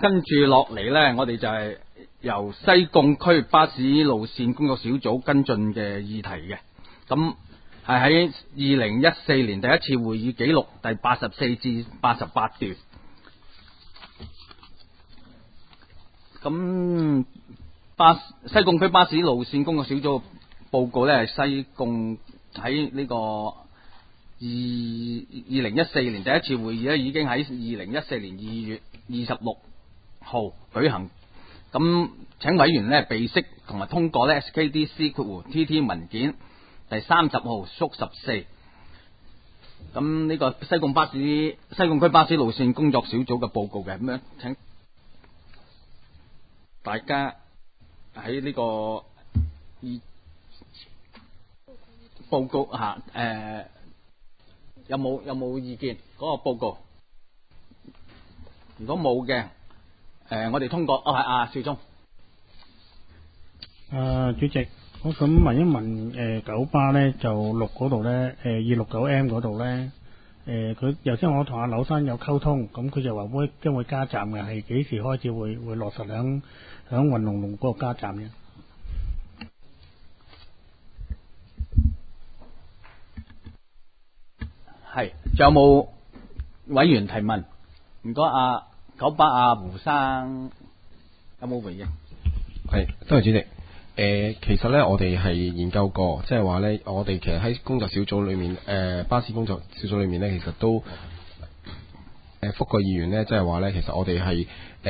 跟住落嚟呢，我哋就係由西貢區巴士路線工作小組跟進嘅議題嘅。咁係喺2014年第一次會議記錄第84至88段。咁西貢區巴士路線工作小組報告呢，西貢喺呢個2014年第一次會議呢，已經喺2014年2月26號舉行。咁請委員呢備悉同埋通過呢 SKDC-TT 文件第30號縮14。咁呢個西貢區巴士路線工作小組嘅報告嘅，咁樣請大家喺呢個報告下有冇意見嗰個報告？如果冇嘅，我哋通過。係邵忠。 主席，我想問一問九巴咧，就6嗰度咧，269M 嗰度咧，佢頭先我同阿柳生有溝通，咁佢就話將會加站嘅，係幾時開始會落實響雲龍路嗰個加站嘅？ 係，仲有冇委員提問？唔該，九巴胡生有冇回應？ 係，多謝主席。其實咧，我哋係研究過，即係話咧，我哋其實喺工作小組裏面，巴士工作小組裏面咧，其實都覆過議員咧，即係話咧，其實我哋係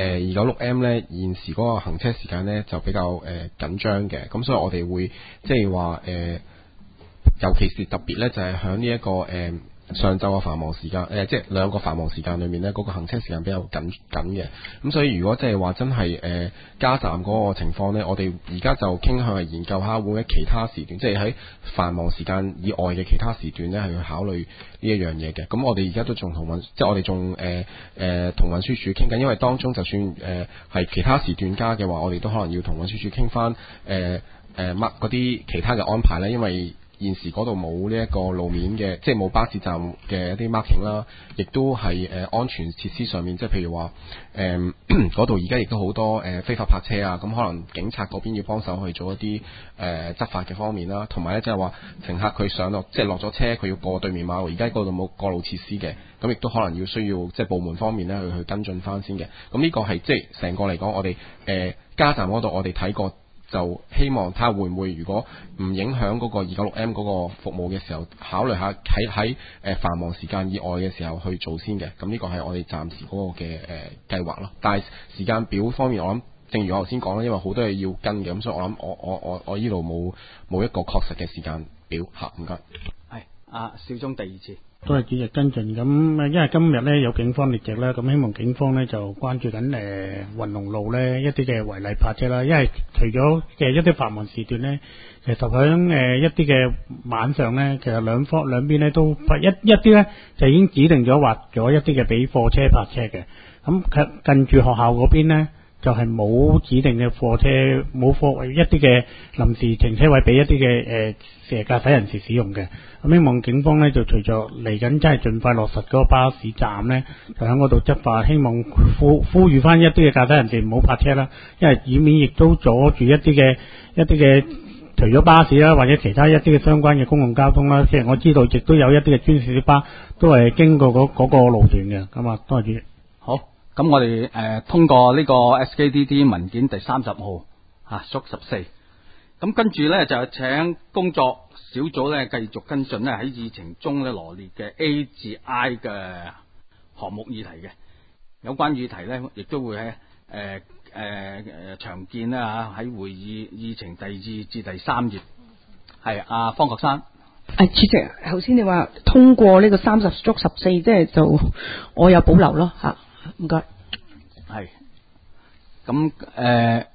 296M 咧現時嗰個行車時間咧就比較緊張嘅，咁所以我哋會即係話尤其是特別咧，就係響呢一個上晝嘅繁忙時間，即係兩個繁忙時間裏面呢，嗰個行車時間比較緊嘅。咁所以如果即係話真係加站嗰個情況呢，我哋而家就傾向係研究下會喺其他時段，即係喺繁忙時間以外嘅其他時段呢，係去考慮呢一樣嘢嘅。咁我哋而家都仲同即係我哋仲同運輸署傾緊，因為當中就算係其他時段加嘅話，我哋都可能要同運輸署傾翻嗰啲其他嘅安排呢，因為現時嗰度冇呢一個路面嘅，即係冇巴士站嘅一啲 marking 啦，亦都係安全設施上面，即係譬如話嗰度而家亦都好多非法泊車啊，咁可能警察嗰邊要幫手去做一啲執法嘅方面啦，同埋咧即係話乘客佢上落即係落咗車，佢要過對面馬路，而家嗰度冇過路設施嘅，咁亦都可能需要即係部門方面咧去跟進翻先嘅。咁呢個係即係成個嚟講，我哋加站嗰度我哋睇過。就希望睇下會唔會，如果唔影響嗰個296M 嗰個服務嘅時候，考慮下喺繁忙時間以外嘅時候去做先嘅。咁呢個係我哋暫時嗰個嘅計劃咯。但係時間表方面，我諗正如我頭先講啦，因為好多嘢要跟嘅，咁所以我諗我呢度冇一個確實嘅時間表嚇。唔該。係邵忠第二次。 都係主席跟進咁，因為今日咧有警方列席啦，咁希望警方咧就關注緊雲龍路咧一啲嘅違例泊車啦，因為除咗嘅一啲繁忙時段咧，其實響一啲嘅晚上咧，其實兩邊咧都一啲咧就已經指定咗劃咗一啲嘅俾貨車泊車嘅，咁近住學校嗰邊咧就係冇指定嘅貨車冇一啲嘅臨時停車位俾一啲嘅駕駛人士使用嘅。咁希望警方咧就隨着嚟緊真係盡快落實嗰個巴士站咧，就喺嗰度執法，希望呼籲翻一啲嘅駕駛人士唔好泊車啦，因為以免亦都阻住一啲嘅除咗巴士啦，或者其他一啲嘅相關嘅公共交通啦。即係我知道亦都有一啲嘅專線小巴都係經過嗰個路段嘅。咁啊，多謝主席。 好，咁我哋通過呢個 SKDT 文件第30號縮14。咁跟住咧就請工作小組咧繼續跟進咧喺議程中咧羅列嘅 A 至 I 嘅項目議題嘅有關議題咧，亦都會喺常見啦喺會議程第2至第3頁。係方國珊。 主席，頭先你話通過呢個30/14，即係就我有保留咯嚇，唔該。 係咁